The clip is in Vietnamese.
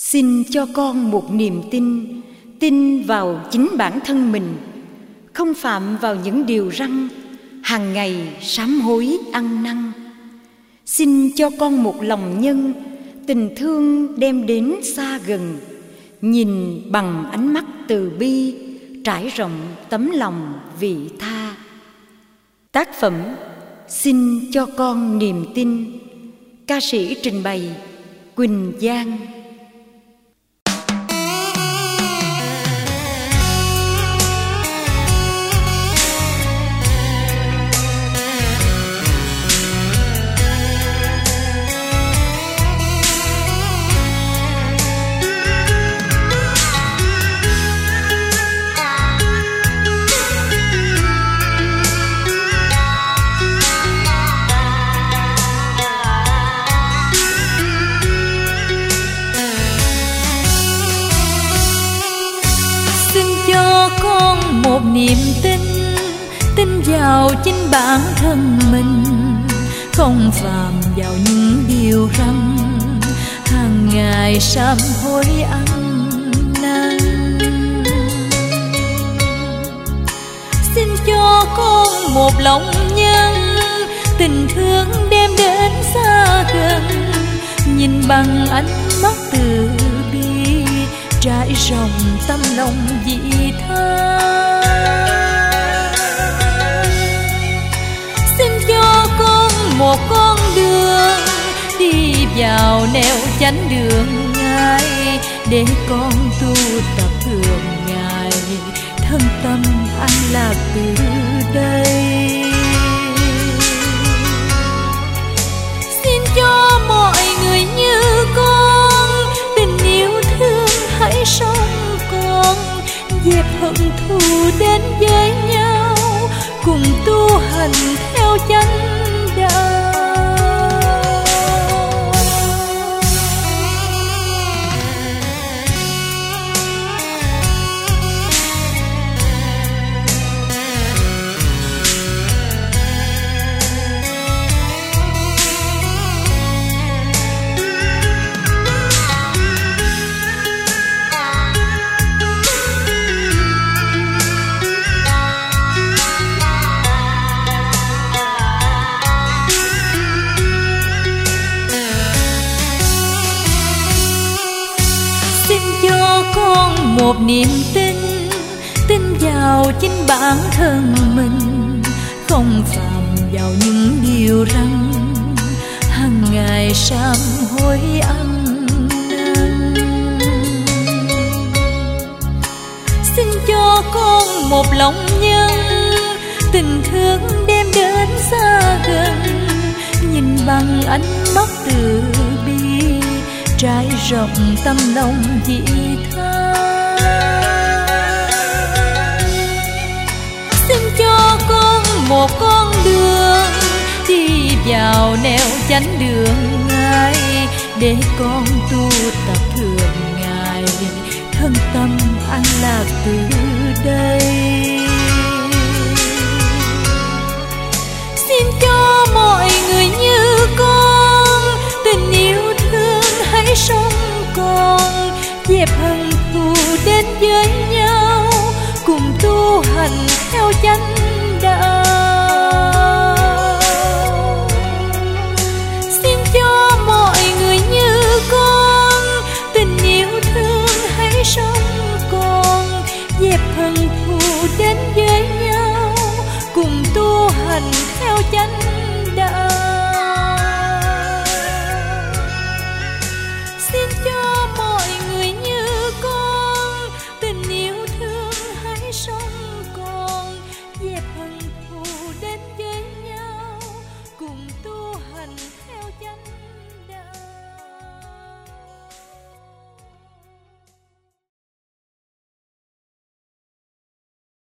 Xin cho con một niềm tin, tin vào chính bản thân mình, không phạm vào những điều răn, hàng ngày sám hối ăn năn. Xin cho con một lòng nhân, tình thương đem đến xa gần, nhìn bằng ánh mắt từ bi, trải rộng tấm lòng vị tha. Tác phẩm Xin cho con niềm tin. Ca sĩ trình bày Quỳnh Giang. Một niềm tin, tin vào chính bản thân mình, không phạm vào những điều răn, hàng ngày sám hối ăn năn. Xin cho con một lòng nhân, tình thương đem đến xa gần, nhìn bằng ánh mắt từ bi, trải rộng tâm lòng vị tha. Xin cho con một con đường, đi vào nẻo chánh đường Ngài, để con tu tập thường ngày, thân tâm an lạc từ đây. Xin cho mọi người như con, tình yêu thương hãy sống con, dẹp hận thù đến với nhau, cùng tu hành theo chánh đạo. Con một niềm tin, tin vào chính bản thân mình, không phạm vào những điều răn, hàng ngày sám hối ăn năn. Xin cho con một lòng nhân, tình thương đem đến xa gần, nhìn bằng ánh mắt từ bi, trải rộng tâm lòng vị tha. Xin cho con một con đường, đi vào nẻo chánh đường Ngài, để con tu tập thường ngày, thân tâm an lạc từ đây. Xin cho mọi người như con, tình yêu thương hãy sống con, dẹp hận thù đến với nhau, cùng tu hành theo chánh